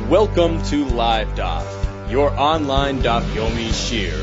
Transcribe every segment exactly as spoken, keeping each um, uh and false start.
Welcome to Live Daf, your online Daf Yomi Shir.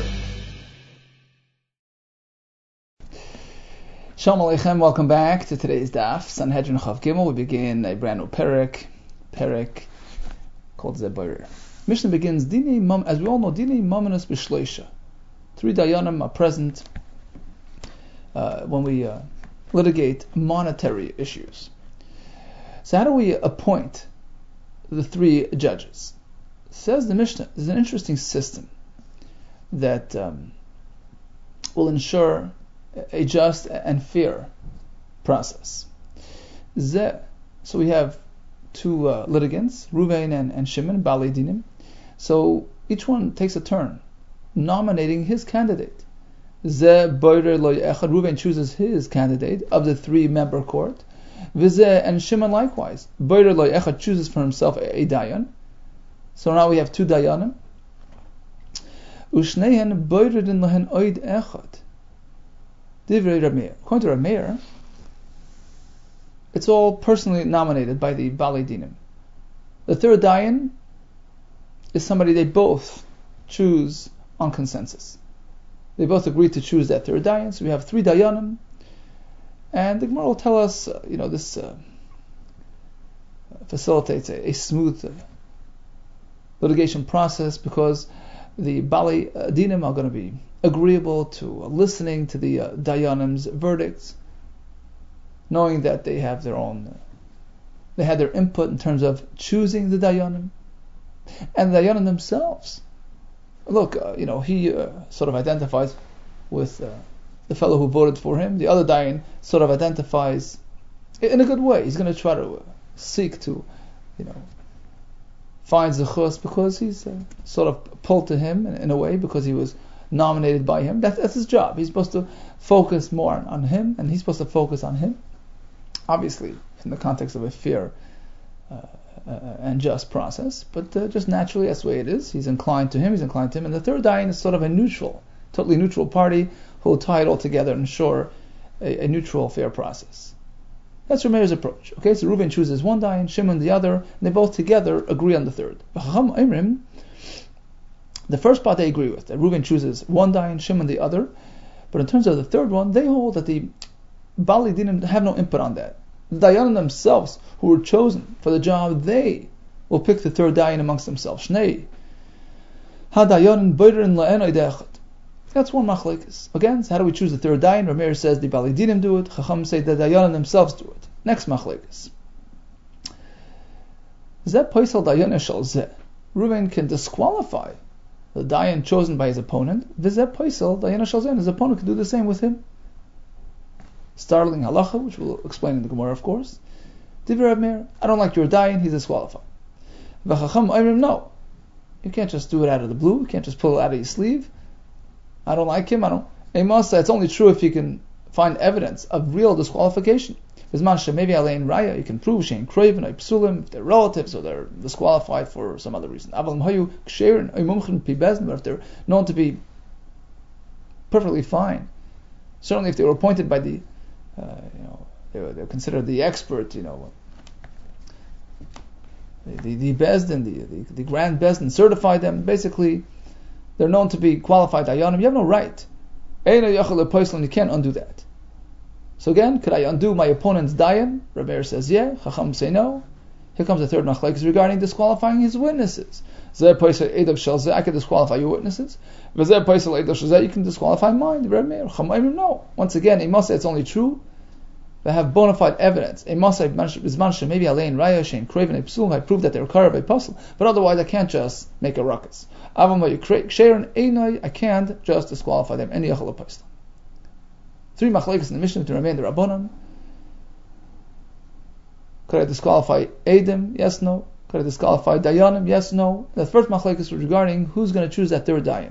Shalom Aleichem, welcome back to today's Daf, Sanhedrin Chav Gimel. We begin a brand new Perek, Perek called Zeboyer. Mishnah begins, Dine Mam, as we all know, Dine Mamanas B'Shleisha. Three Dayanim are present uh, when we uh, litigate monetary issues. So how do we appoint the three judges? Says the Mishnah, there's an interesting system that um, will ensure a just and fair process. So we have two uh, litigants, Ruvain and, and Shimon, Balei Dinim. So each one takes a turn nominating his candidate. Ruvain chooses his candidate of the three-member court. And Shimon likewise. chooses for himself a, a dayan. So now we have two dayanim. Ushnehen boiredin lahen oid echad. Divrei Rameir. According to Rameir, it's all personally nominated by the Balei Dinim. The third dayan is somebody they both choose on consensus. They both agree to choose that third dayan. So we have three dayanim. And the Gemara will tell us, uh, you know, this uh, facilitates a, a smooth uh, litigation process because the Balei Dinim are going to be agreeable to uh, listening to the uh, Dayanim's verdicts, knowing that they have their own, uh, they had their input in terms of choosing the Dayanim, and the Dayanim themselves. Look, uh, you know, he uh, sort of identifies with Uh, the fellow who voted for him. The other dayan sort of identifies in a good way. He's going to try to seek to, you know, find zechus because he's uh, sort of pulled to him in, in a way because he was nominated by him. That's, that's his job. He's supposed to focus more on, on him, and he's supposed to focus on him. Obviously, in the context of a fair uh, uh, and just process, but uh, just naturally, that's the way it is. He's inclined to him. He's inclined to him, and the third dayan is sort of a neutral, totally neutral party who will tie it all together and ensure a, a neutral, fair process. That's Rameir's approach. Okay, so Reuben chooses one dayan, Shimon the other, and they both together agree on the third. The first part they agree with, that Reuben chooses one dayan, Shimon the other, but in terms of the third one, they hold that the Balei Dinim have no input on that. The dayanim themselves, who were chosen for the job, they will pick the third dayan amongst themselves. Shnei hadayanim boirin la'en oidechad. That's one machlekes. Again, so how do we choose the third dayan? Rameir says the Balei Dinim do it. Chacham say the dayanim themselves do it. Next machlekes. Zeh poisel dayan eshal zeh. Reuven can disqualify the dayan chosen by his opponent. V'zeh poisel dayan eshal zeh. His opponent can do the same with him. Startling halacha, which we'll explain in the Gemara, of course. Divrei Rameir, I don't like your dayan. He's disqualified. V'chacham oimrim, no. You can't just do it out of the blue. You can't just pull it out of your sleeve. I don't like him, I don't. Emasa, it's only true if you can find evidence of real disqualification. Maybe Alain Raya, you can prove Shein Craven or Psulim, if they're relatives or they're disqualified for some other reason. But if they're known to be perfectly fine, certainly if they were appointed by the, uh, you know, they were, they were considered the expert, you know, the the, the Bezdin, the, the the Grand Bezdin certified them. Basically, they're known to be qualified dayanim. You have no right. You can't undo that. So again, could I undo my opponent's dayan? Rameir says, yeah. Chacham say no. Here comes the third machlekes regarding disqualifying his witnesses. I can disqualify your witnesses. You can disqualify mine. Rameir, no. Once again, it must say it's only true. They have bona fide evidence. It must say maybe Alain Raya, Shein Craven, a Psul. I prove that they're Karav, a puzzle. But otherwise, I can't just make a ruckus. I can't just disqualify them. Any Three machlekes in the Mishnah to remain the Rabbanan. Could I disqualify Edom? Yes, no. Could I disqualify Dayanim? Yes, no. The first machlekes was regarding who's going to choose that third dayan.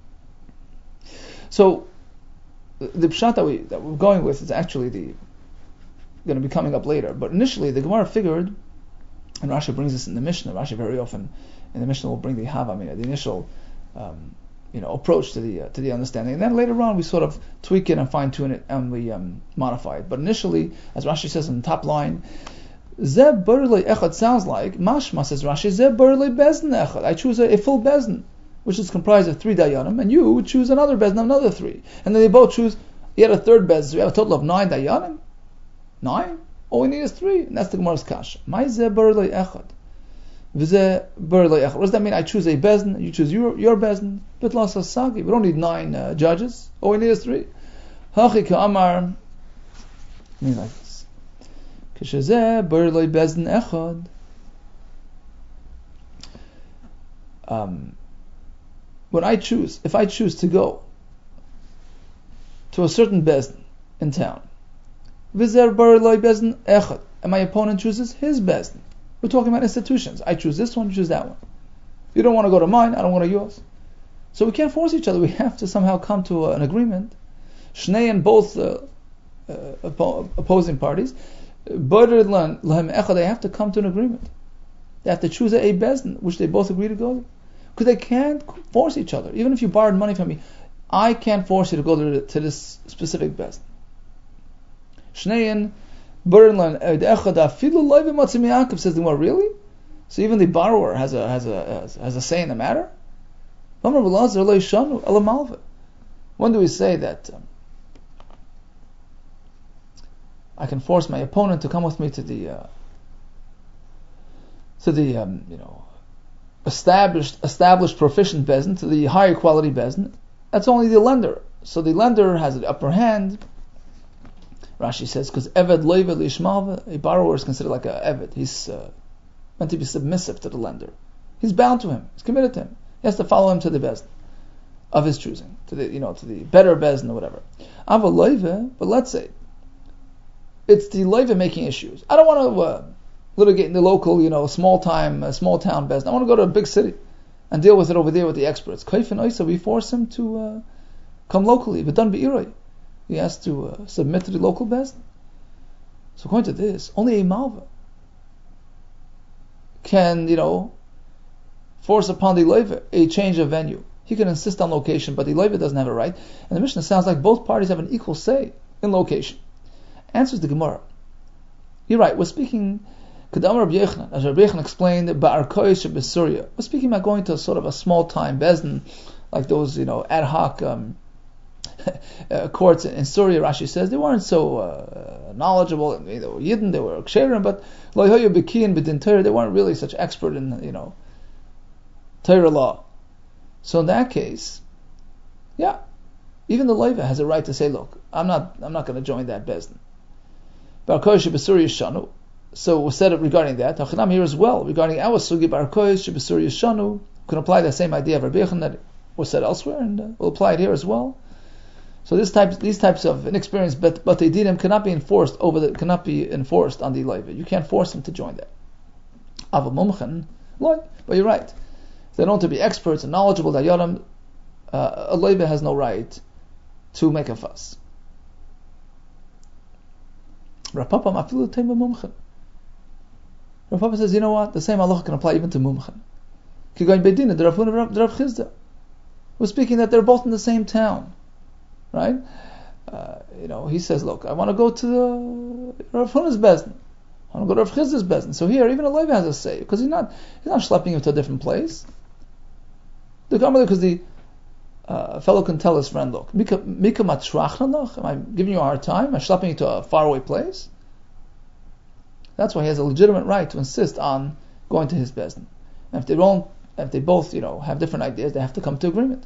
So the pshat that, we, that we're going with is actually the going to be coming up later. But initially, the Gemara figured, and Rashi brings this in the Mishnah. Rashi very often in the Mishnah will bring the Havamina, the initial um, you know, approach to the uh, to the understanding, and then later on we sort of tweak it and fine tune it and we um, modify it. But initially, as Rashi says in the top line, Zeh Barlei Echad sounds like Mashma, says Rashi, Zeh Barlei Bezdin Echad. I choose a, a full Bezdin, which is comprised of three Dayanim, and you choose another Bezdin, another three. And then they both choose yet a third Bezdin. So we have a total of nine Dayanim. Nine? All we need is three. And that's the Gemara's Kasha. My Zeh Barlei Echad. V'zeh Barlei Echad. What does that mean? I choose a Bezdin, you choose your, your Bezdin. Bitla Sasagi. We don't need nine uh, judges. All we need is three. Hachi Ka'amar means like this. Um, when I choose, if I choose to go to a certain bezdin in town, and my opponent chooses his bezdin, we're talking about institutions. I choose this one, you choose that one. You don't want to go to mine, I don't want to yours. So we can't force each other. We have to somehow come to uh, an agreement. Shnei and both uh, uh, oppo- opposing parties. They have to come to an agreement. They have to choose a bezdin which they both agree to go to, because they can't force each other. Even if you borrowed money from me, I can't force you to go to, to this specific bezdin. Shnein Bernlan Echad Afilu Loiv Matzim Yaakov says the more really. So even the borrower has a has a has, has a say in the matter. When do we say that? Um, I can force my opponent to come with me to the uh, to the um, you know established established proficient bezdin, to the higher quality bezdin. That's only the lender. So the lender has the upper hand. Rashi says because eved loive lishmalva, a borrower is considered like a eved. He's uh, meant to be submissive to the lender. He's bound to him. He's committed to him. He has to follow him to the bezdin of his choosing, to the you know to the better bezdin or whatever. Ava loive, but let's say it's the loiva making issues. I don't want to uh, litigate in the local, you know, small time, uh, small town bezdin. I want to go to a big city and deal with it over there with the experts. Kaifin Oisa, we force him to uh, come locally. But done be'iroi, he has to uh, submit to the local bezdin. So according to this, only a malva can, you know, force upon the loiva a change of venue. He can insist on location, but the loiva doesn't have a right. And the Mishnah sounds like both parties have an equal say in location. Answers the Gemara. You're right. We're speaking. Kedamar Rabbi Yochanan, as Rabbi Yochanan explained, Ba'arkois Besuria. We're speaking about going to sort of a small time bezdin, like those you know ad hoc um, uh, courts in Syria. Rashi says they weren't so uh, knowledgeable. They were Yidden, they were Ksherim, but Loihoyu Bekiin B'din Torah, they weren't really such expert in you know Torah law. So in that case, yeah, even the Loiva has a right to say, look, I'm not, I'm not going to join that bezdin. So we said it regarding that. Hachanam here as well, regarding our sugi barkois shebesur yeshanu, can apply the same idea of Rabbi Yochanan that was said elsewhere, and uh, we'll apply it here as well. So this type, these types of inexperienced but but dinim cannot be enforced over the cannot be enforced on the loiva. You can't force them to join that. Ava mumchen, loy, but you're right. If they don't to be experts and knowledgeable, that yadam, uh, a loiva has no right to make a fuss. Rapapa mafilu tema mumchen. Rapapa says, you know what? The same halacha can apply even to mumchen. Kigoyin bedina, the Rav Huna, the Rav Chizda. We're speaking that they're both in the same town, right? Uh, you know, he says, look, I want to go to the Rav Huna's bezdin. I want to go to Rav Chizda's bezdin. So here, even a loiva has a say, because he's not he's not schlepping him to a different place. The because the uh, fellow can tell his friend, look, Mika matrachna, am I giving you a hard time? Am I schlepping you to a faraway place? That's why he has a legitimate right to insist on going to his bezdin. And if they don't, if they both, you know, have different ideas, they have to come to agreement.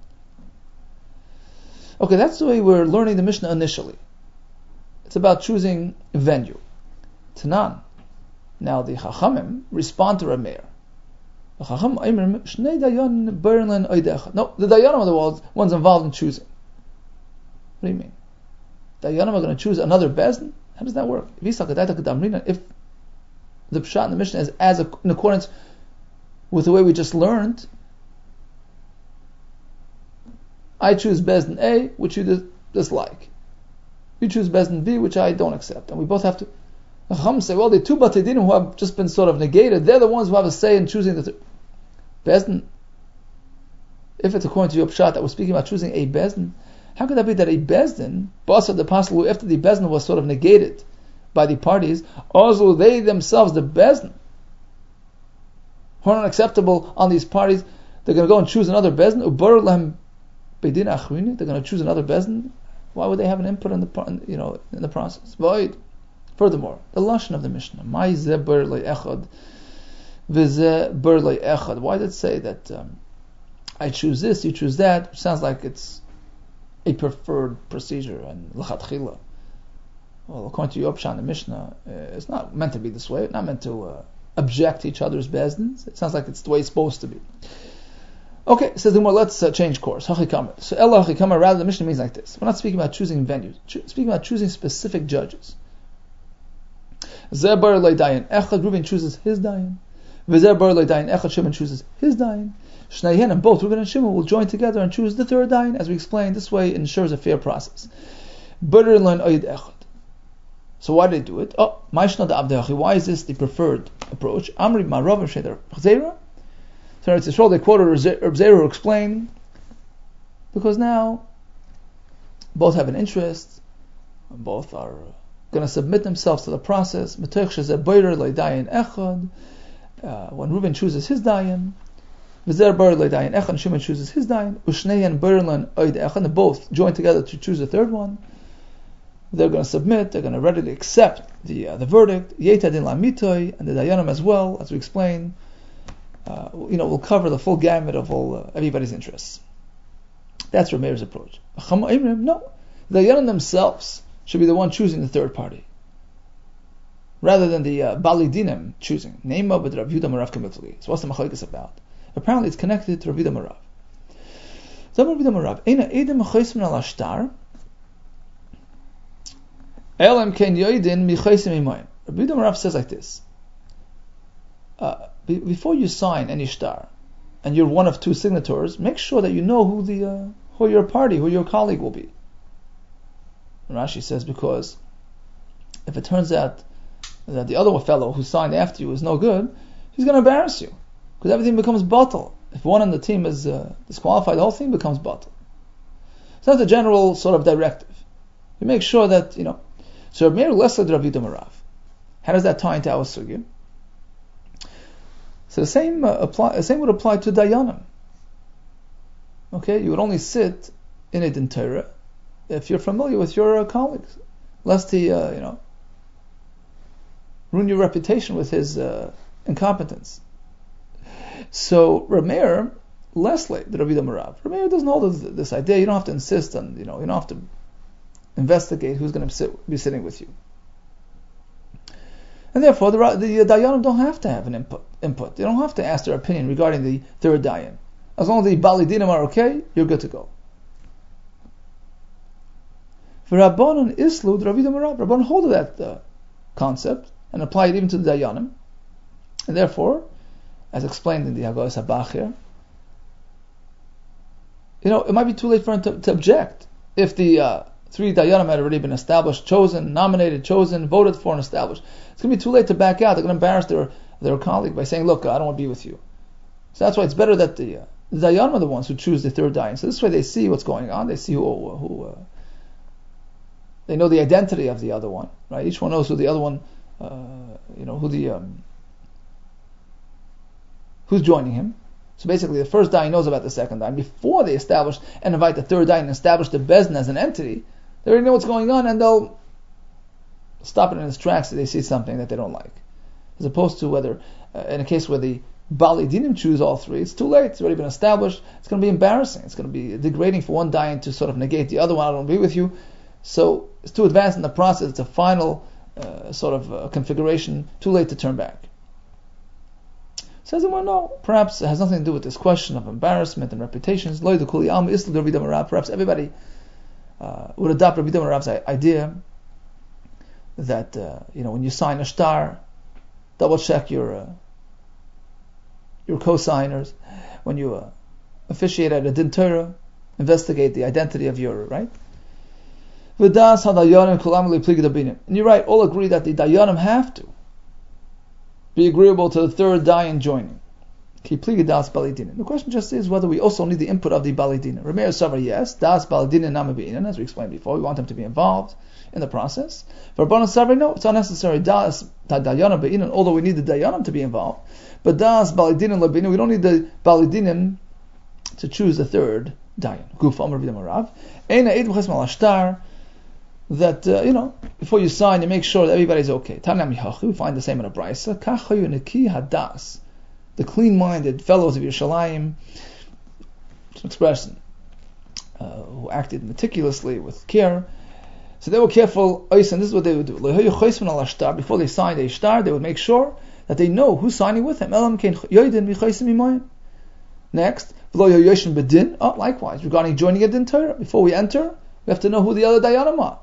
Okay, that's the way we're learning the Mishnah initially. It's about choosing a venue. Tanan. Now the Chachamim respond to Rav Meir. The Chacham Eimer Shnei Dayan Bernlan Oidecha. No, the Dayanim of the world, one's involved in choosing. What do you mean? Dayanim are going to choose another bezdin? How does that work? If the pshat in the Mishnah is as a, in accordance with the way we just learned, I choose bezdin A, which you dislike. You choose bezdin B, which I don't accept, and we both have to. The Chacham say, well, the two Batei Dinim who have just been sort of negated, they're the ones who have a say in choosing the th- bezdin. If it's according to your pshat that we're speaking about choosing a bezdin, how could that be that a bezdin, basa the apostle, after the bezdin was sort of negated by the parties, also they themselves, the Bezdin, who are not acceptable on these parties, they're going to go and choose another Bezdin. They're going to choose another Bezdin. Why would they have an input in the you know in the process? Void. Furthermore, the lashon of the Mishnah, Mai ze ber le echad, v'ze ber le echad. Why did it say that um, I choose this, you choose that? It sounds like it's a preferred procedure and l'chatchila. Well, according to your Pshat in the Mishnah, uh, it's not meant to be this way. It's not meant to uh, object to each other's bezdins. It sounds like it's the way it's supposed to be. Okay, says the more. Let's uh, change course. Hachikama. So Ella Hachikama, rather the Mishnah means like this. We're not speaking about choosing venues. Cho- speaking about choosing specific judges. Zebar le dayan echad. Reuben chooses his dayan. V'zebar le dayan echad. Shimon chooses his dayan. Shneihen, and both Reuben and Shimon will join together and choose the third dayan. As we explained, this way it ensures a fair process. Better learn oid echad. So why do they do it? Oh, Maishna da Abdeachi. Why is this the preferred approach? Amri Marav Sheder Zera. So it's Yisrael, they quoted Reb Zera who explained, because now both have an interest, both are going to submit themselves to the process. Uh, when Reuben chooses his dayan, and Shimon chooses his dayan, and both join together to choose a third one. They're going to submit, they're going to readily accept the uh, the verdict, and the dayanim as well, as we explained. Uh, you know, will cover the full gamut of all uh, everybody's interests. That's Rameir's approach. No, the dayanim themselves should be the one choosing the third party, rather than the uh, Bali Dinim choosing. Neima with Rav Yehuda Marav Kamifli. So what's the machlokes about? Apparently, it's connected to Rav Yehuda Marav. So Rav Yehuda Marav, Eina Edem Chosmin al Ashtar, Elam Ken Yoidin Michaisim Imayim. Rav Yehuda Marav says like this. Uh, Before you sign any shtar, and you're one of two signatories, make sure that you know who the uh, who your party, who your colleague will be. And Rashi says, because if it turns out that the other fellow who signed after you is no good, he's going to embarrass you, because everything becomes batal. If one on the team is uh, disqualified, the whole thing becomes batal. So that's a general sort of directive. You make sure that you know. So Rav Meir Lesser Rav Yehuda Marav. How does that tie into our sugya? So the same uh, apply, the same would apply to dayanim. Okay, you would only sit in a din Torah if you're familiar with your uh, colleagues, lest he, uh, you know, ruin your reputation with his uh, incompetence. So Rameir, Leslie, the Rav Yehuda Marav, Rameir doesn't hold this, this idea. You don't have to insist on, you know, you don't have to investigate who's going to sit, be sitting with you. And therefore, the, the uh, dayanim don't have to have an input. Input. They don't have to ask their opinion regarding the third dayan. As long as the Bali Dinim are okay, you're good to go. For Rabbanon Islu, the Rav Yehuda Marav, Rabbanon hold that uh, concept and apply it even to the dayanim. And therefore, as explained in the Haggadah Sabachir, you know, it might be too late for him to, to object if the uh, three dayanim had already been established, chosen, nominated, chosen, voted for, and established. It's going to be too late to back out. They're going to embarrass their their colleague by saying, "Look, I don't want to be with you." So that's why it's better that the, uh, the dayanim are the ones who choose the third dayan. So this way, they see what's going on. They see who who uh, they know the identity of the other one, right? Each one knows who the other one, uh, you know, who the um, who's joining him. So basically, the first dayan knows about the second dayan before they establish and invite the third dayan and establish the bezdin as an entity. They already know what's going on, and they'll stop it in its tracks if they see something that they don't like. As opposed to whether, uh, in a case where the Bali Dinim choose all three, it's too late. It's already been established. It's going to be embarrassing. It's going to be degrading for one dayan to sort of negate the other one. I don't agree with you. So it's too advanced in the process. It's a final uh, sort of uh, configuration. Too late to turn back. Says, well, no, perhaps it has nothing to do with this question of embarrassment and reputations. Perhaps everybody uh, would adopt Rabbi Yehuda Marav's idea that uh, you know, when you sign a shtar, double check your uh, your co-signers. When you uh, officiate at a din Torah, investigate the identity of your right. And you're right. All agree that the dayanim have to be agreeable to the third dayan joining. The question just is whether we also need the input of the Bali Dina. Rameir Savar, yes, Das Bali Dina Nama Be'inan, as we explained before, we want them to be involved in the process. For Rabbanan Savar, no, it's unnecessary. Das Dayana Be'inan, although we need the Dayanim to be involved. But Das Bali Dina Labina, we don't need the Bali Dinim to choose the third Dayan. Guf Amar V'Damarav. Eina Eid V'Chesm Al Ashtar, that, uh, you know, before you sign, you make sure that everybody's okay. Tanam Yihachu, we find the same in a Brisa. Kachayu Neki Hadas. The clean-minded fellows of Yerushalayim, it's an expression, uh, who acted meticulously with care. So they were careful, and this is what they would do. Before they signed a shtar, they would make sure that they know who's signing with them. Next, oh, likewise, regarding joining a din Torah, before we enter, we have to know who the other dayanim are.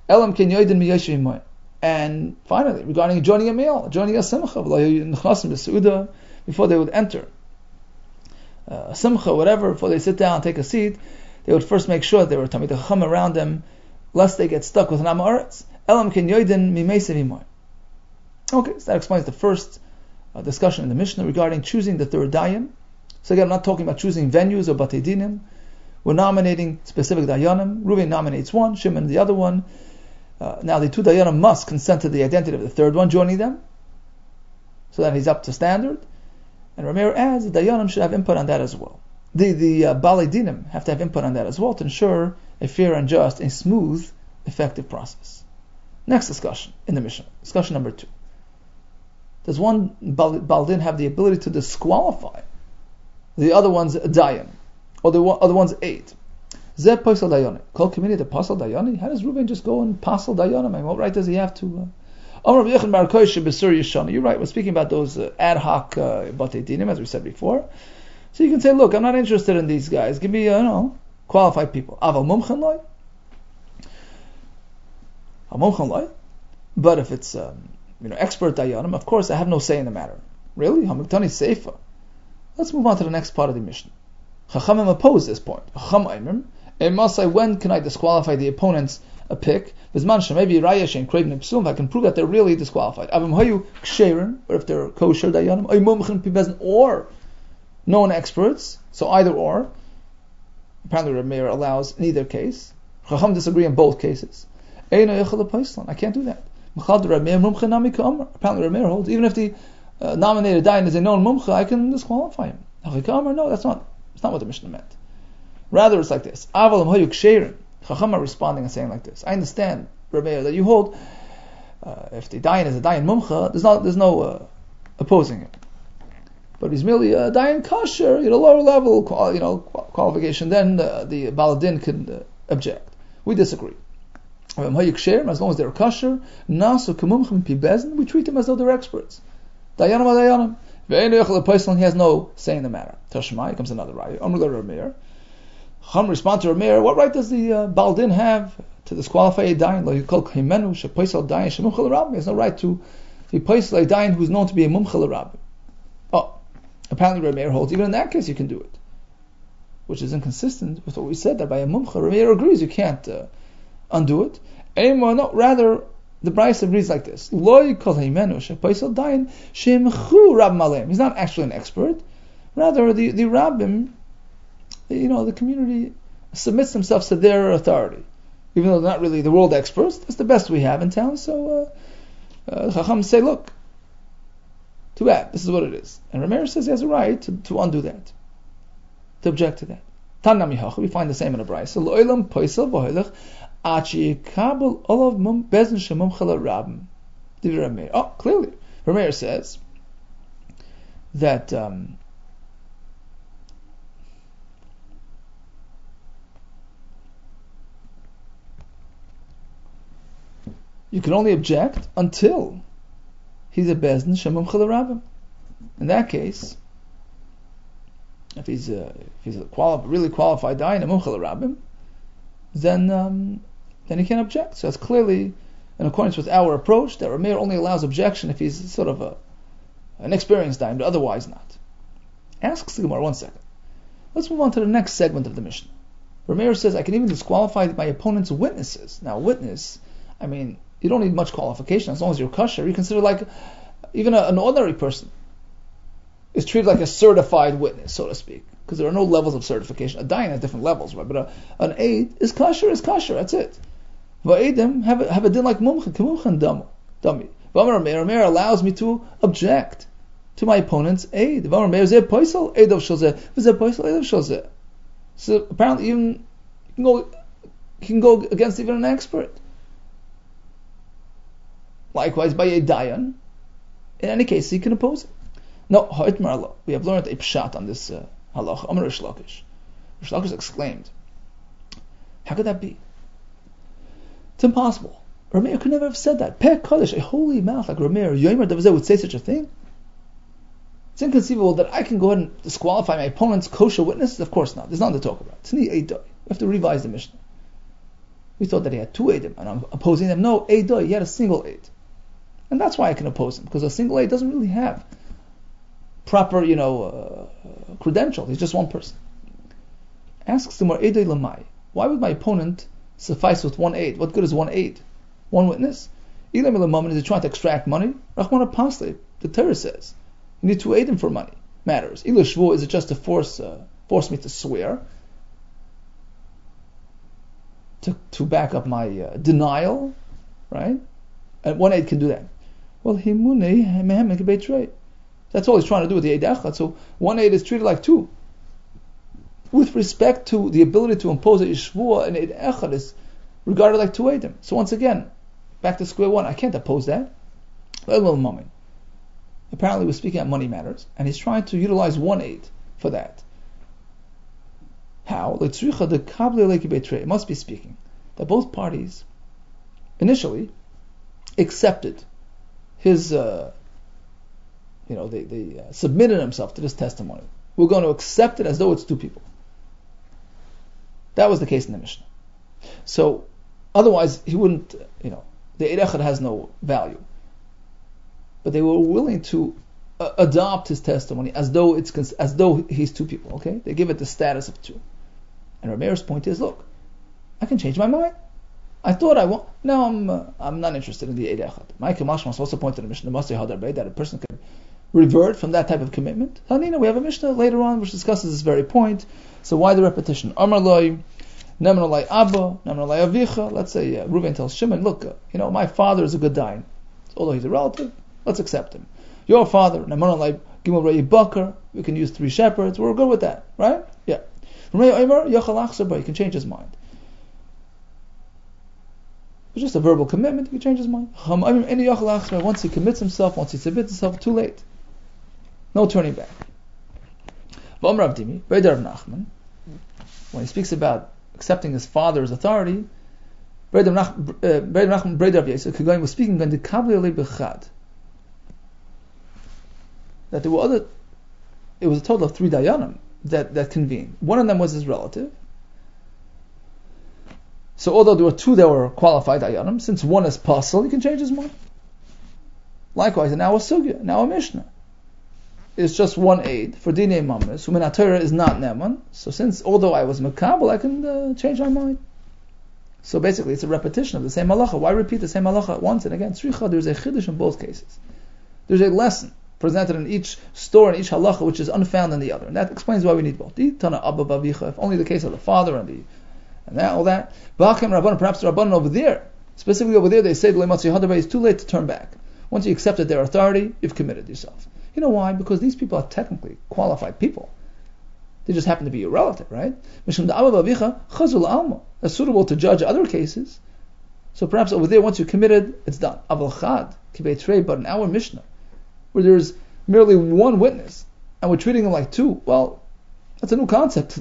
And finally, regarding joining a meal, joining a simcha, before they would enter uh, a simcha, whatever, before they sit down and take a seat, they would first make sure that there were Talmidei Chacham around them, lest they get stuck with an Amaretz. Elam ken yoidin mimeisev imoy. Okay, so that explains the first uh, discussion in the Mishnah regarding choosing the third dayan. So again, I'm not talking about choosing venues or batei dinim. We're nominating specific dayanim. Reuven nominates one, Shimon the other one. Uh, now the two dayanim must consent to the identity of the third one joining them, so that he's up to standard. And Rameir adds that Dayanim should have input on that as well. The the uh, Balei Dinim have to have input on that as well to ensure a fair and just, a smooth, effective process. Next discussion in the Mishnah, discussion number two. Does one Bal Din have the ability to disqualify the other one's Dayan, or the other one's aid? Zeh Pasal Dayani. Call community the Pasal Dayani. How does Reuven just go and Pasal Dayanim? I mean, what right does he have to? Uh, You're right, we're speaking about those uh, ad hoc uh, batei dinim, as we said before. So you can say, look, I'm not interested in these guys. Give me, uh, you know, qualified people. Aval mumchen loy. Mumchen loy. But if it's, um, you know, expert dayanim, of course, I have no say in the matter. Really? Hamiktani seifa. Let's move on to the next part of the Mishnah. Chachamim oppose this point. Chacham aimim. It must say, when can I disqualify the opponent's a pick? Maybe Raya and Craven Psum, I can prove that they're really disqualified. Avim Hayu Ksherin, or if they're kosher dayanim, Ay Mumchen Pibezin, or known experts, so either or. Apparently Rameir allows in either case. Chacham disagree in both cases. I can't do that. Apparently Rameir holds, even if the uh, nominated dayan is a known mumcha, I can disqualify him. No, that's not, that's not what the Mishnah meant. Rather, it's like this. Avalim Hayu Ksherin. Chacham are responding and saying like this. I understand, Rameir, that you hold uh, if the dayan is a dayan mumcha, there's not there's no uh, opposing it. But if he's merely a dayan kosher, you know, lower level qual, you know qualification, then uh, the baladin can uh, object. We disagree. As long as they're kosher, nasu kemumchim pibezin, we treat them as though they're experts. Dayanim are dayanim. He has no say in the matter. Tashmai comes another raya. Amrul Rameir. Chacham respond to Rameir, what right does the uh, Baldin have to disqualify a dayan? Like you call himenu shepaisal dayan shemumchel rabbi. He has no right to be paisal a dayan who's known to be a mumchel rabbi. Oh, apparently Rameir holds even in that case you can do it, which is inconsistent with what we said that by a mumchel. Rameir agrees you can't uh, undo it. Anymore, no. Rather, the Bryce agrees like this: Lo kol himenu shepaisal dayan shemchu rab malem. He's not actually an expert. Rather, the the rabbim, you know, the community submits themselves to their authority, even though they're not really the world experts. That's the best we have in town. So, uh, uh, Chacham say, look, too bad. This is what it is. And Rameir says he has a right to, to undo that, to object to that. Tanna mihacha, we find the same in a Bryce. Lo'ilam poisel v'hoilech achi kabel olav mum bezin shemum chala rabim. Did Rameir? Oh, clearly, Rameir says that. Um, You can only object until he's a bezdin shemum chala rabim. In that case, if he's a, if he's a quali- really qualified dayan shemum chala rabim, then um, then he can't object. So it's clearly in accordance with our approach that Rameir only allows objection if he's sort of a an experienced dayan, but otherwise not. Asks the Gemara, one second. Let's move on to the next segment of the Mishnah. Rameir says I can even disqualify my opponent's witnesses. Now, witness, I mean, you don't need much qualification as long as you're kosher. You consider like even a, an ordinary person. is treated like a certified witness, so to speak, because there are no levels of certification. A dayan has different levels, right? But a, an aid is kasher, is kasher. That's it. Va'edim have a, have a din like mumchen, kemumchen dummy. V'amar Meir, Meir allows me to object to my opponent's aid. V'amar Meir zeh poisel eid of shozeh, v'zeh poisel eid of shozeh. So apparently, even you can go, you can go against even an expert. Likewise, by a dayan, in any case, he can oppose it. No, we have learned a pshat on this uh, halacha. Amar Rish Lakish. Rish Lakish exclaimed, how could that be? It's impossible. Rameir could never have said that. Peh Kodesh, a holy mouth like Rameir, Yomer Davazeh would say such a thing? It's inconceivable that I can go ahead and disqualify my opponent's kosher witnesses? Of course not. There's nothing to talk about. Tzni Eidoy. We have to revise the Mishnah. We thought that he had two Eidim, and I'm opposing them. No, Eidoy, he had a single Eid. And that's why I can oppose him, because a single Eid doesn't really have proper, you know, uh, credentials. He's just one person. Asks the more Eidei Lamai, why would my opponent suffice with one aid? What good is one aid? One witness? Ilam Ilamam, is he trying to extract money? Rahman Apasle, the Torah says, you need two aidim for money. Matters. Ila Shvu, is it just to force uh, force me to swear? To to back up my uh, denial, right? And one aid can do that. Well, Himune Mehem Betray. That's all he's trying to do with the Eid Echad. So one aid is treated like two. With respect to the ability to impose a Yishvua, an Eid Echad is regarded like two Eidim. So once again, back to square one, I can't oppose that. A little moment. Apparently we're speaking at money matters, and he's trying to utilize one aid for that. How? It must be speaking that both parties initially accepted his uh, You know, they, they uh, submitted themselves to this testimony. We're going to accept it as though it's two people. That was the case in the Mishnah. So, otherwise, he wouldn't, you know, the Eid Echad has no value. But they were willing to uh, adopt his testimony as though it's as though he's two people. Okay, they give it the status of two. And Rameir's point is, look, I can change my mind. I thought I want. No, I'm uh, I'm not interested in the Eid Echad. My Kamash must also point to the Mishnah Masay Hadar that a person can revert from that type of commitment. Hanina, we have a Mishnah later on which discusses this very point. So why the repetition? Amar loy, Neman olai Abba, Neman olai Avicha. Let's say uh, Reuven tells Shimon, look, uh, you know, my father is a good dayan. Although he's a relative, let's accept him. Your father, Neman olai Gimel Rei Bakar, we can use three shepherds. We're good with that, right? Yeah. You can change his mind. It's just a verbal commitment, he can change his mind. Once he commits himself, once he submits himself, too late. No turning back. When he speaks about accepting his father's authority, Breder Nachman was speaking that there were other, it was a total of three dayanim that, that convened. One of them was his relative. So although there were two that were qualified dayanim, since one is pasul, he can change his mind. Likewise, now a sugya, now a mishnah. It's just one aid for dinei mamres. Who min HaTorah is not neman. So since although I was makabel, I can uh, change my mind. So basically, it's a repetition of the same halacha. Why repeat the same halacha once and again? Tzricha, there's a chiddush in both cases. There's a lesson presented in each story, in each halacha, which is unfound in the other, and that explains why we need both. Tana Abba Bavicha, if only the case of the father and the and that all that. Ba'akim Rabban, perhaps the Rabban over there, specifically over there, they say it's too late to turn back. Once you accepted their authority, you've committed yourself. You know why? Because these people are technically qualified people. They just happen to be your relative, right? That's suitable to judge other cases. So perhaps over there, once you're committed, it's done. Aval chad, kibei, but in our Mishnah, where there's merely one witness, and we're treating them like two, well, that's a new concept.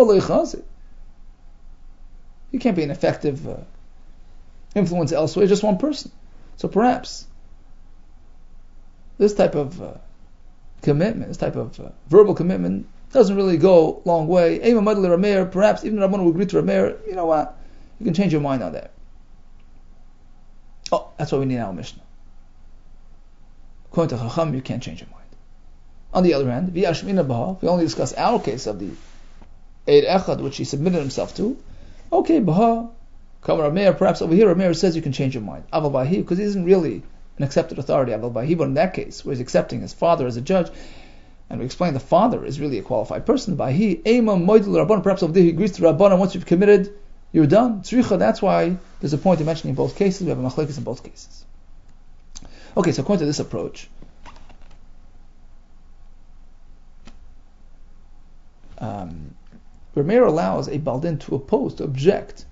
You can't be an effective uh, influence elsewhere, just one person. So perhaps this type of uh, commitment, this type of uh, verbal commitment, doesn't really go a long way. Perhaps even Rabban will agree to Rameir, you know what, you can change your mind on that. Oh, that's why we need our Mishnah. According to Chacham, you can't change your mind. On the other hand, we only discuss our case of the Eid Echad, which he submitted himself to. Okay, Baha, come Rameir, perhaps over here Rameir says you can change your mind. Aval Bahi, because he isn't really an accepted authority, Aval Bahi, but in that case, where he's accepting his father as a judge, And we explain the father is really a qualified person. By he, Ema Moidul Rabban, perhaps over there he agrees to Rabban, and once you've committed, you're done. Tzricha, that's why there's a point to mention in both cases. We have a machlekes in both cases. Okay, so according to this approach, um, Rameir allows a Baldin to oppose, to object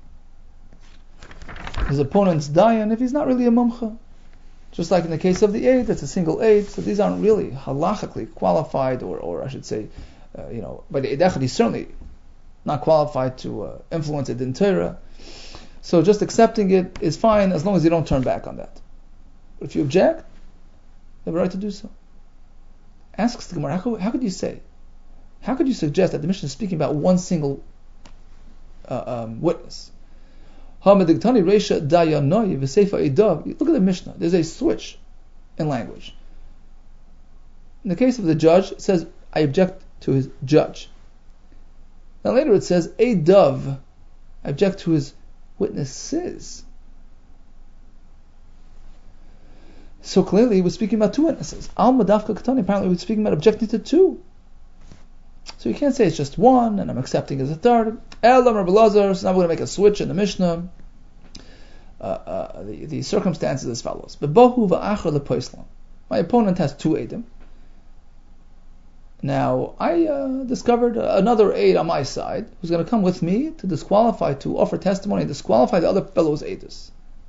his opponent's dayan if he's not really a mumcha. Just like in the case of the aid, it's a single aid, so these aren't really halachically qualified, or, or I should say, uh, you know, by the Eid Echad, he's certainly not qualified to uh, influence it in Torah. So just accepting it is fine as long as you don't turn back on that. But if you object, you have a right to do so. Asks the Gemara, how, how could you say, how could you suggest that the Mishnah is speaking about one single uh, um, witness? Look at the Mishnah. There's a switch in language. In the case of the judge, it says, I object to his judge. Then later it says, a dove, I object to his witnesses. So clearly he was speaking about two witnesses. Al Madafka Katani, apparently he was speaking about objecting to two. So you can't say it's just one, and I'm accepting as a third. Elam Rabbi Lazar, so now we're going to make a switch in the Mishnah. Uh, uh, the, the circumstances as follows. My opponent has two Eidim. Now, I uh, discovered another aid on my side who's going to come with me to disqualify, to offer testimony and disqualify the other fellow's Eidus.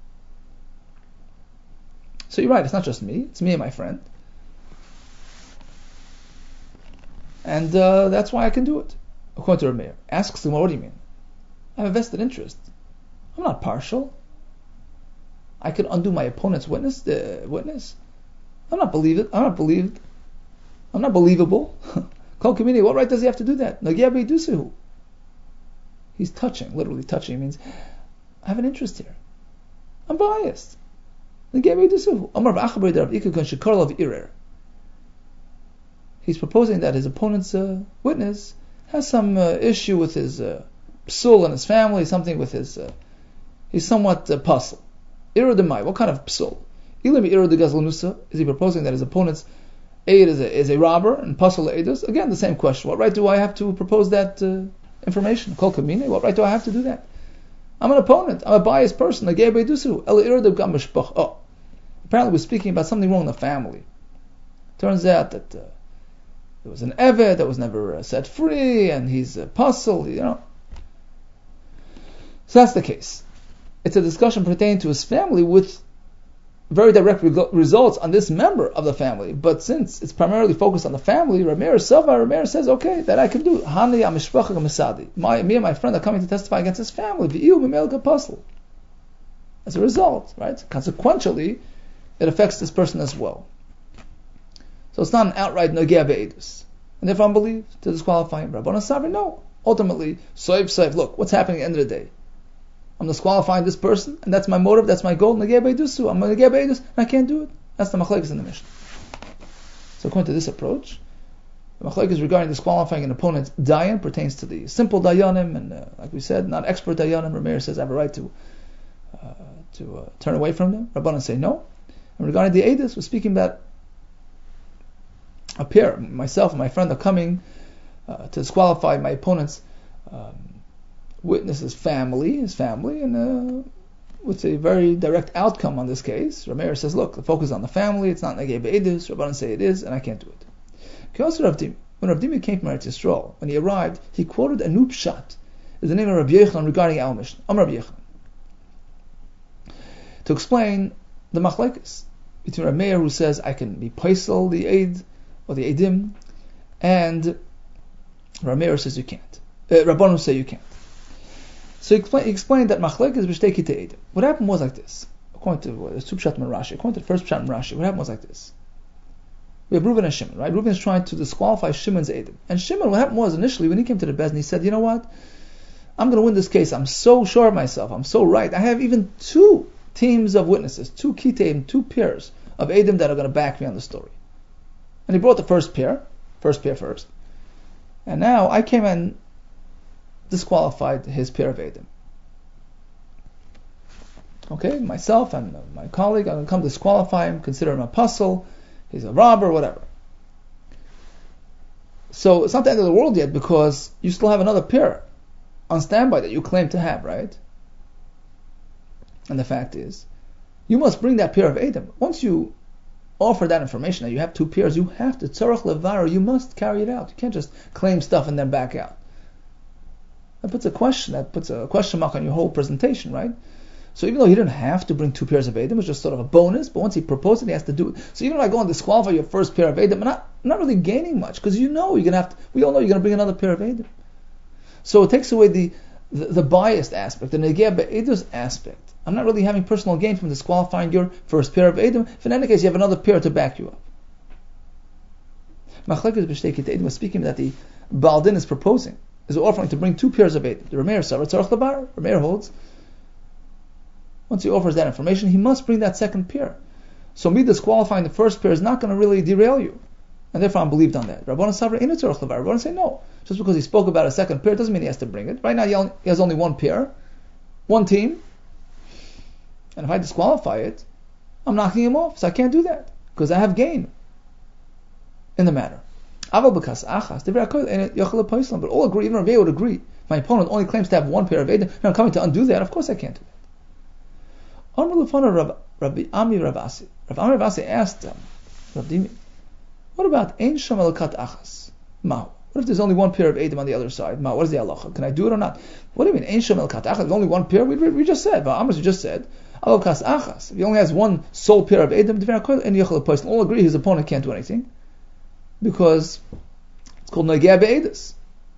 So you're right, it's not just me, it's me and my friend. And uh, that's why I can do it. According to Rameir. Asks him, what do you mean? I have a vested interest. I'm not partial. I can undo my opponent's witness. Uh, witness. I'm not believed. I'm not believed. I'm not believable. Kol Kamini, what right does he have to do that? He's touching. Literally touching means I have an interest here. I'm biased. He's proposing that his opponent's uh, witness has some uh, issue with his uh, psul and his family, something with his. Uh, he's somewhat uh, puzzled. Irodemai, what kind of psul? Is he proposing that his opponent's aid is a, is a robber and puzzle aidus? Again, the same question. What right do I have to propose that uh, information? Kol kamine, what right do I have to do that? I'm an opponent. I'm a biased person. Oh, apparently we're speaking about something wrong in the family. Turns out that uh, there was an eved that was never uh, set free, and he's a puzzle, you know. So that's the case. It's a discussion pertaining to his family with very direct re- results on this member of the family. But since it's primarily focused on the family, Rameir Silva, Rameir says, okay, that I can do. My, me and my friend are coming to testify against his family. As a result, right? Consequentially, it affects this person as well. So it's not an outright nogea be'edus. And therefore I'm believed to disqualify him. Rabbanan Sabri, no. Ultimately, soif, soif, look, what's happening at the end of the day? I'm disqualifying this person, and that's my motive, that's my goal. Nogea be'edusu. I'm nogea be'edus, and I can't do it. That's the machlekes in the Mishnah. So according to this approach, the machlekes regarding disqualifying an opponent's dayan pertains to the simple dayanim, and uh, like we said, not expert dayanim. Rameir says I have a right to uh, to uh, turn away from them. Rabbanan say no. And regarding the edus, we're speaking about a pair, myself and my friend are coming uh, to disqualify my opponent's um, witness's family, his family, and uh, with a very direct outcome on this case. Rameir says, look, the focus is on the family, it's not negei be'edus. Rabbanan say it is, and I can't do it. When Rav Dimi came from Eretz Yisrael, when he arrived, he quoted a new pshat, is the name of Rabbi Yochanan regarding our Mishnah. Am Rabbi Yochanan. To explain the machlekes between Rameir, who says I can be paisel the aid or the edim, and Rameir says you can't. Uh, Rabbanan say you can't. So he explained, he explained that machlekes b'shtei kitei edim. What happened was like this. According to well, there's two pshat in Rashi. According to the first pshat in Rashi, what happened was like this. We have Reuven and Shimon, right? Reuven is trying to disqualify Shimon's edim, and Shimon, what happened was initially when he came to the Bezdin, he said, you know what? I'm going to win this case. I'm so sure of myself. I'm so right. I have even two teams of witnesses, two kitei, two pairs of edim that are going to back me on the story. And he brought the first pair, first pair first. And now I came and disqualified his pair of edim. Okay, myself and my colleague, I'm going to come disqualify him, consider him a puzzle, he's a robber, whatever. So it's not the end of the world yet, because you still have another pair on standby that you claim to have, right? And the fact is, you must bring that pair of Edom. Once you offer that information that you have two pairs, you have to tzarech levar, you must carry it out. You can't just claim stuff and then back out. That puts a question, that puts a question mark on your whole presentation, right? So even though he didn't have to bring two pairs of Edom, it was just sort of a bonus, but once he proposed it, he has to do it. So even if I go and disqualify your first pair of Edom, I'm not, I'm not really gaining much, because you know you're going to have to, we all know you're going to bring another pair of Edom. So it takes away the, the, the biased aspect, the negeh be'edus aspect. I'm not really having personal gain from disqualifying your first pair of Edom, if in any case you have another pair to back you up. Machlekes b'shtei kitei Edom was speaking that the Baal Din is proposing, is offering to bring two pairs of Edom. The Rameir Sarah Tzarech Levar, Rameir holds, once he offers that information, he must bring that second pair. So me disqualifying the first pair is not going to really derail you. And therefore I'm believed on that. Rabbanan Savra Eino Tzarech Levar. Rabbanan say no. Just because he spoke about a second pair doesn't mean he has to bring it. Right now he, only, he has only one pair, one team. And if I disqualify it, I'm knocking him off. So I can't do that, because I have gain in the matter. But all agree, even Rabbi would agree. My opponent only claims to have one pair of Edom, and I'm coming to undo that. Of course I can't do that. Rabbi Ami Ravasi. Rabbi Ami Ravasi asked um, Rabbi Dimi, what about Ein Sham Elkat Achas? Ma'u. What if there's only one pair of Edom on the other side? Ma'u, what is the halacha? Can I do it or not? What do you mean Ein Sham Elkat Achas? There's only one pair? We, we just said, but Amos just said, Elkas Achas. If he only has one sole pair of Edom, all agree his opponent can't do anything, because it's called Negeh Be'edus.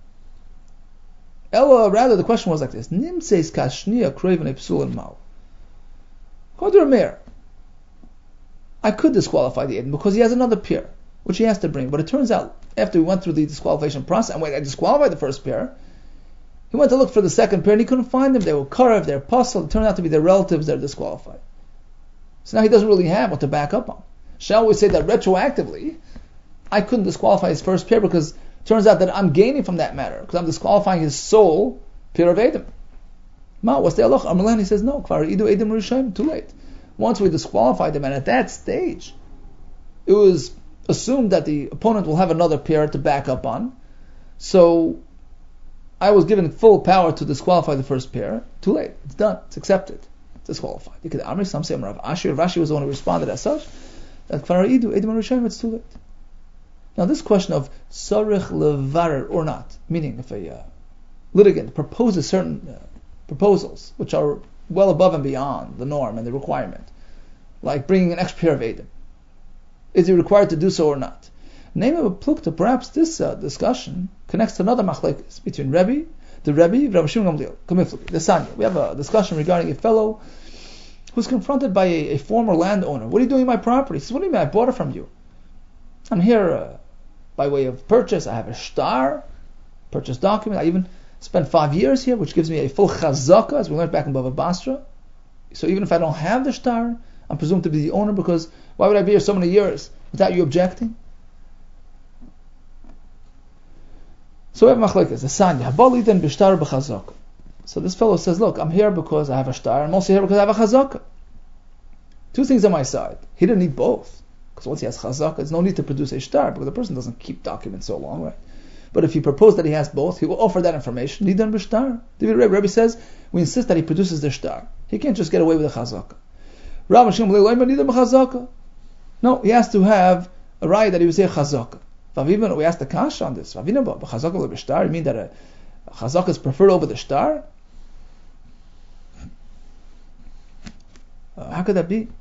Ella, rather, the question was like this: Nimseis Kashnia Kraven Epsul Ma'u. According to Rameir, I could disqualify the Edom because he has another pair, which he has to bring. But it turns out, after we went through the disqualification process, and when I disqualified the first pair, he went to look for the second pair and he couldn't find them. They were karev, they're puzzled. It turned out to be their relatives that are disqualified. So now he doesn't really have what to back up on. Shall we say that retroactively, I couldn't disqualify his first pair because it turns out that I'm gaining from that matter, because I'm disqualifying his sole pair of Edom. Ma, what's the halacha? Amalan, he says, no, kvar idu Edom rishayim, too late. Once we disqualified them, and at that stage, it was assumed that the opponent will have another pair to back up on. So I was given full power to disqualify the first pair. Too late. It's done. It's accepted. It's disqualified. You could Amri, some say Rav Ashi. Rav Ashi was the one who responded as such. That Kfar Idu, Edom Rishayim, it's too late. Now this question of Sarich Levarer or not, meaning if a uh, litigant proposes certain uh, proposals which are well above and beyond the norm and the requirement, like bringing an extra pair of Edom, is he required to do so or not? Name of a plukta, perhaps this uh, discussion connects to another machlekes between Rebbe, the Rebbe, Rav Shimon Gamliel, the Sanya. We have a discussion regarding a fellow who's confronted by a, a former landowner. What are you doing with my property? He says, what do you mean? I bought it from you. I'm here uh, by way of purchase. I have a shtar, purchase document. I even spent five years here, which gives me a full chazaka, as we learned back in Bava Basra. So even if I don't have the shtar, I'm presumed to be the owner, because why would I be here so many years without you objecting? So we have machlekes, the sanya, habali then b'shtar b'chazaka. So this fellow says, look, I'm here because I have a shtar, I'm also here because I have a chazaka. Two things on my side. He didn't need both, because once he has chazaka, there's no need to produce a shtar, because the person doesn't keep documents so long, right? But if he proposed that he has both, he will offer that information. Nidan b'shtar. The Rebbe says, we insist that he produces the shtar. He can't just get away with a chazaka. Rav Shimon nidan b'chazaka. No, he has to have a right that he would say chazaka. We asked the kasha on this. You mean that a, a chazaka is preferred over the shtar? Uh, how could that be?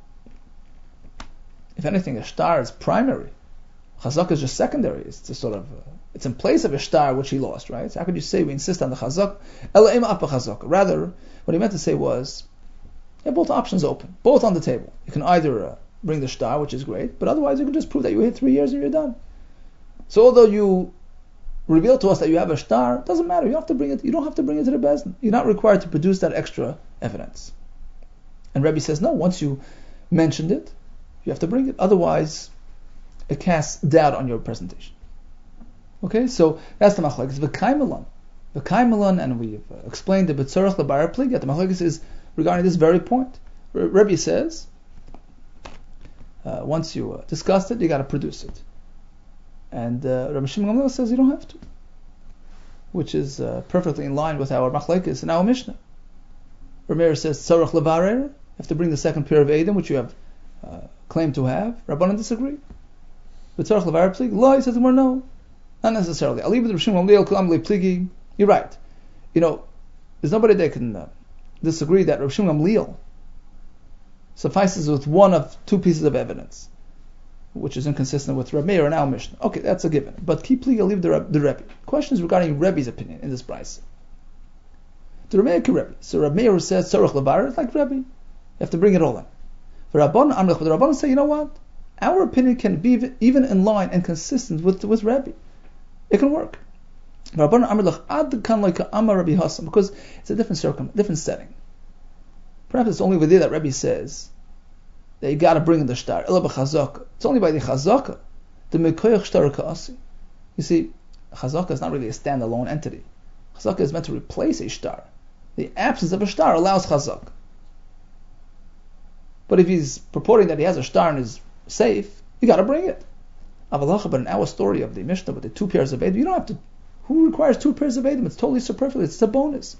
If anything, a shtar is primary. Chazaka is just secondary. It's just sort of, uh, it's in place of a shtar which he lost, right? So how could you say we insist on the chazaka? Rather, what he meant to say was, yeah, both options open, both on the table. You can either uh, bring the shtar, which is great, but otherwise you can just prove that you were here three years and you're done. So although you reveal to us that you have a shtar, it doesn't matter. You don't have to bring it. You don't have to bring it to the bezdin. You're not required to produce that extra evidence. And Rebbe says, no. Once you mentioned it, you have to bring it. Otherwise, it casts doubt on your presentation. Okay, so that's the machlekes. The kaimelan, the kaimelan, and we've uh, explained the betzorach lebar pligat. The machlekes is regarding this very point. Rebbe says, uh, once you uh, discussed it, you got to produce it. And uh, Rabbi Shimon Gamliel says you don't have to, which is uh, perfectly in line with our machlekes and our Mishnah. Rabbi Meir says tzarich levarer, you have to bring the second pair of edim, which you have uh, claimed to have. Rabbanan disagree. But tzarich levarer pligi, la, he says more no, not necessarily. I'll leave it to Rabbi Shimon Gamliel kol amli pligi. You're right. You know, there's nobody that can uh, disagree that Rabbi Shimon Gamliel suffices with one of two pieces of evidence, which is inconsistent with Rabbi Meir and our Mishnah. Okay, that's a given. But keep pligi, leave the, the Rebbe. The question is regarding Rebbe's opinion in this price. The Rebbe Rebbe. So Rabbi Meir says tzarich levarer, it's like Rebbe. You have to bring it all in. For Rabban Amlech, but the Rabban say, you know what? Our opinion can be even in line and consistent with with Rebbe. It can work. Rabban Amlech ad kan like Amar Rabbi Hassan, because it's a different circum, different setting. Perhaps it's only over there that Rebbe says that you got to bring in the shtar. It's only by the chazaka, the mekoyach shtar ka'asi. You see, chazaka is not really a standalone entity. Chazaka is meant to replace a shtar. The absence of a shtar allows chazak. But if he's purporting that he has a shtar and is safe, you got to bring it. Avalacha, but in our story of the Mishnah with the two pairs of edim, you don't have to. Who requires two pairs of edim? It's totally superfluous. It's a bonus.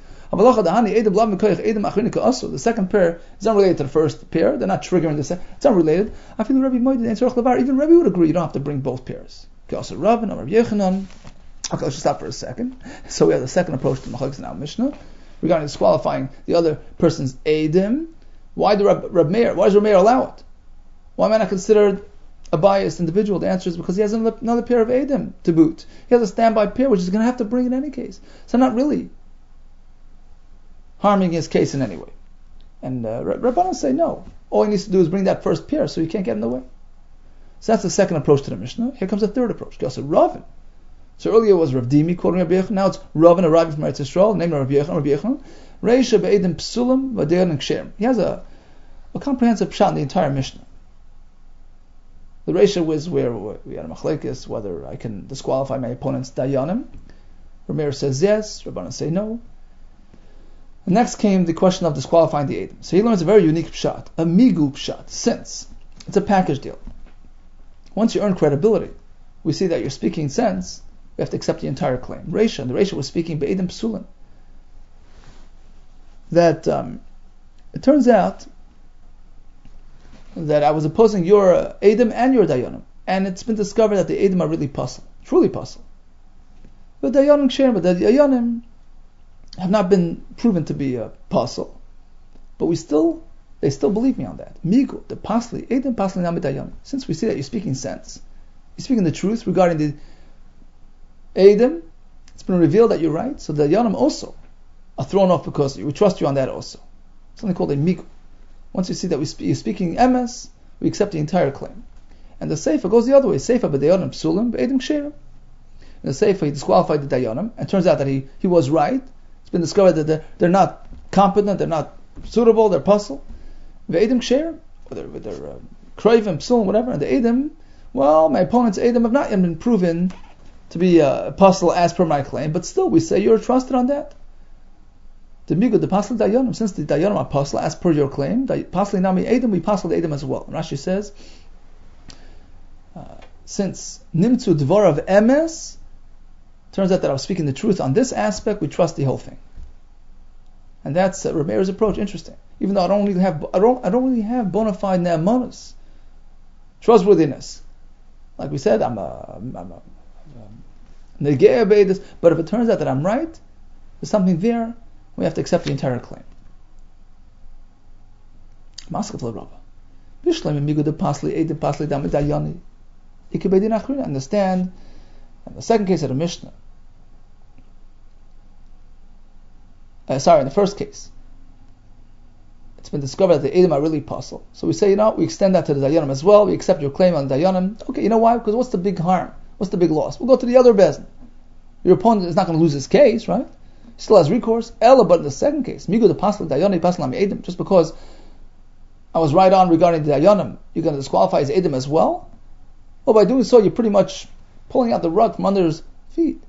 The second pair is unrelated to the first pair. They're not triggering the second. It's unrelated. I feel Rabbi Moed and Tzarich levarer. Even Rabbi would agree. You don't have to bring both pairs. Okay, also Rabbi and Rabbi Yechanan. Okay, let's just stop for a second. So we have the second approach to Machlokes in our Mishnah regarding disqualifying the other person's edim. Why do Rabbi, Rabbi Meir? Why does Rabbi Meir allow it? Why am I not considered a biased individual? The answer is because he has another pair of edim to boot. He has a standby pair, which he's going to have to bring in any case. So not really harming his case in any way. And uh, Rabbanan say no. All he needs to do is bring that first pair, so he can't get in the way. So that's the second approach to the Mishnah. Here comes the third approach. Okay, also Ravin. So earlier it was Rav Dimi quoting Rabbi Yechon. Now it's Ravin arriving from Eretz Yisrael, named Rabbi Yechon. Rabbi Yechon. Reisha be'edim psulim v'deyan and ksherim. He has a, a comprehensive pshat in the entire Mishnah. The Reisha was where we had a machlekes whether I can disqualify my opponent's dayanim. Rabbi Meir says yes. Rabbanan say no. And next came the question of disqualifying the edim. So he learns a very unique pshat, a migu pshat, since it's a package deal. Once you earn credibility, we see that you're speaking sense, we have to accept the entire claim. Reisha, and the Reisha was speaking be'edim psulim. That um, it turns out that I was opposing your uh, edim and your dayanim, and it's been discovered that the edim are really puzzle, truly puzzle. But dayanim ksherim, but the dayanim have not been proven to be a puzzle, but we still, they still believe me on that. Migu, the pasli, edim pasli nami dayanim. Since we see that you're speaking sense, you're speaking the truth regarding the edim, it's been revealed that you're right, so the dayanim also are thrown off because we trust you on that also. Something called a migu. Once you see that we sp- you're speaking M S, we accept the entire claim. And the seifa goes the other way. Seifa b'dayanim psulim b'edim ksherim. In the seifa he disqualified the dayanim, and turns out that he, he was right. It's been discovered that they're, they're not competent, they're not suitable, they're puzzle. V'edim ksherim, or they're, they're uh, kravim, psulim, whatever. And the edim, well, my opponent's edim have not yet been proven to be a puzzle as per my claim, but still we say you're trusted on that. The migu, the pasal dayanim, since the dayanim are pasal as per your claim, pasal nami edim, we pasal the edim as well. And Rashi says, uh, since nimtzu dvar of emes, turns out that I was speaking the truth on this aspect, we trust the whole thing. And that's uh, Rabbi Meir's approach. Interesting. Even though I don't really have, I don't, I don't really have bona fide ne'amanus, trustworthiness. Like we said, I'm a, I'm a, negei beidus. But if it turns out that I'm right, there's something there, we have to accept the entire claim. Understand, in the second case of the Mishnah, uh, sorry, in the first case, it's been discovered that the edim are really puzzle. So we say, you know, we extend that to the dayanim as well. We accept your claim on dayanim. Okay, you know why? Because what's the big harm? What's the big loss? We'll go to the other bezin. Your opponent is not going to lose his case, right? Still has recourse. Ella, but in the second case, migu the pasal dayani pasal ami edim. Just because I was right on regarding the dayanim, you're going to disqualify his edim as well. Well, by doing so, you're pretty much pulling out the rug from under his feet.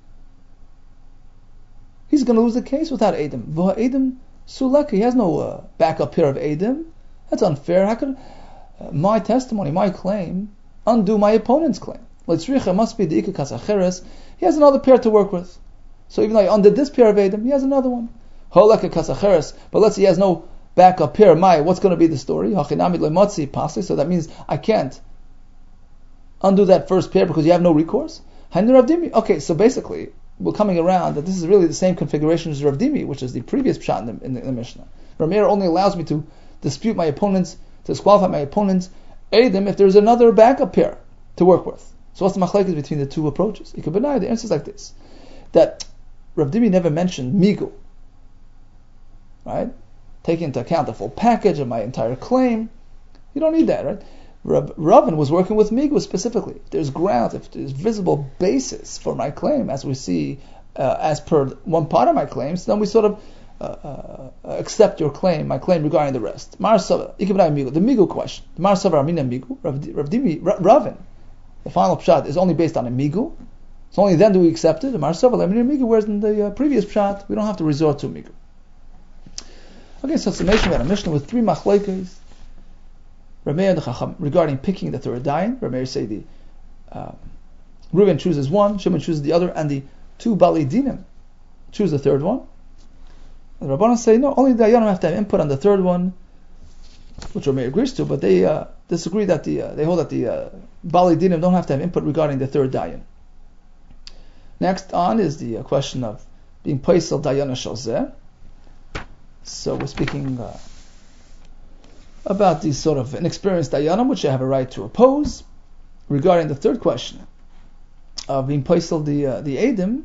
He's going to lose the case without edim. V'ha edim suleka. He has no uh, backup pair of edim. That's unfair. How could uh, my testimony, my claim, undo my opponent's claim? Leitzricha must be the Ika Kasacheres. He has another pair to work with. So even though he undid this pair of Eidim, he has another one. Holeka Kasacheres. But let's say he has no backup pair. My, what's going to be the story? Hachinami Lemotzi Pasi. So that means I can't undo that first pair because you have no recourse. Hainu Rav Dimi. Okay, so basically, we're coming around that this is really the same configuration as Rav Dimi, which is the previous pshat in the, in the, in the Mishnah. Rav Meir only allows me to dispute my opponents, to disqualify my opponents, Eidim, if there's another backup pair to work with. So what's the machlekes between the two approaches? You could deny the answer is like this: that Rav Dimi never mentioned migu, right? Taking into account the full package of my entire claim, you don't need that, right? Rav, Ravin was working with migu specifically. If there's grounds, if there's visible basis for my claim, as we see uh, as per one part of my claims, then we sort of uh, uh, accept your claim, my claim regarding the rest. Mar Sava, the migu question. Mar Sava Amina migu, Rav Dimi, Ravin. The final pshat is only based on a migu. So only then do we accept it. Mar Sava Amina migu, whereas in the uh, previous pshat we don't have to resort to migu. Okay, so summation about a Mishnah with three machlekes. Rameir and the Chacham regarding picking the third dayan. Rameir say the uh, Reuven chooses one, Shimon chooses the other, and the two Bali Dinim choose the third one. And the Rabbanan say no, only the dayanim have to have input on the third one, which Rameir agrees to, but they uh, disagree that the uh, they hold that the uh, Bali Dinim don't have to have input regarding the third dayan. Next on is the uh, question of being paisel dayana shalzeh. So we're speaking uh, about these sort of inexperienced dayanim, which they have a right to oppose. Regarding the third question of being paisel the uh, the edim,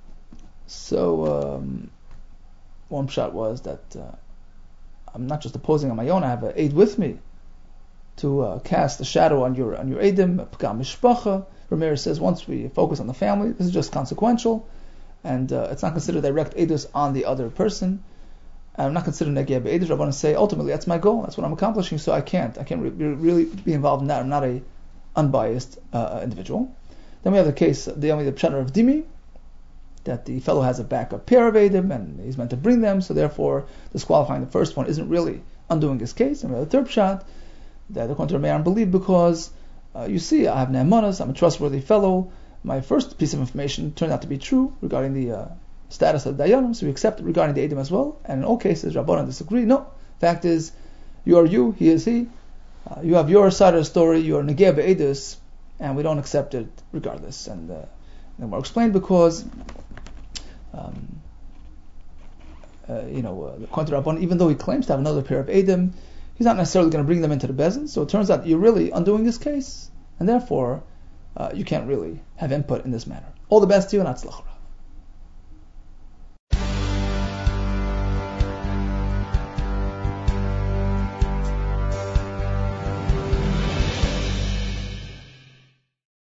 so um, one shot was that uh, I'm not just opposing on my own; I have an aid with me to uh, cast a shadow on your on your edim. P'gam mishpacha. Rameir says once we focus on the family, this is just consequential, and uh, it's not considered direct edus on the other person. I'm not considered negeh be'edish. I want to say ultimately that's my goal. That's what I'm accomplishing. So I can't. I can't re- really be involved in that. I'm not a unbiased uh, individual. Then we have the case, the only the pshat of Dimi, that the fellow has a backup pair of edim and he's meant to bring them. So therefore, disqualifying the first one isn't really undoing his case. And we have the third pshat that according to Rameir, I believe because uh, you see, I have ne'emanas. I'm a trustworthy fellow. My first piece of information turned out to be true regarding the uh, status of the dayanim, so we accept it regarding the edim as well. And in all cases, Rabbanan disagree. No, fact is, you are you, he is he. Uh, you have your side of the story. You are negeh be'edus, and we don't accept it regardless. And uh, and more explained because, um, uh, you know, uh, according to Rabbanan, even though he claims to have another pair of edim, he's not necessarily going to bring them into the bezin. So it turns out you're really undoing this case, and therefore, uh, you can't really have input in this matter. All the best to you, and atzlach.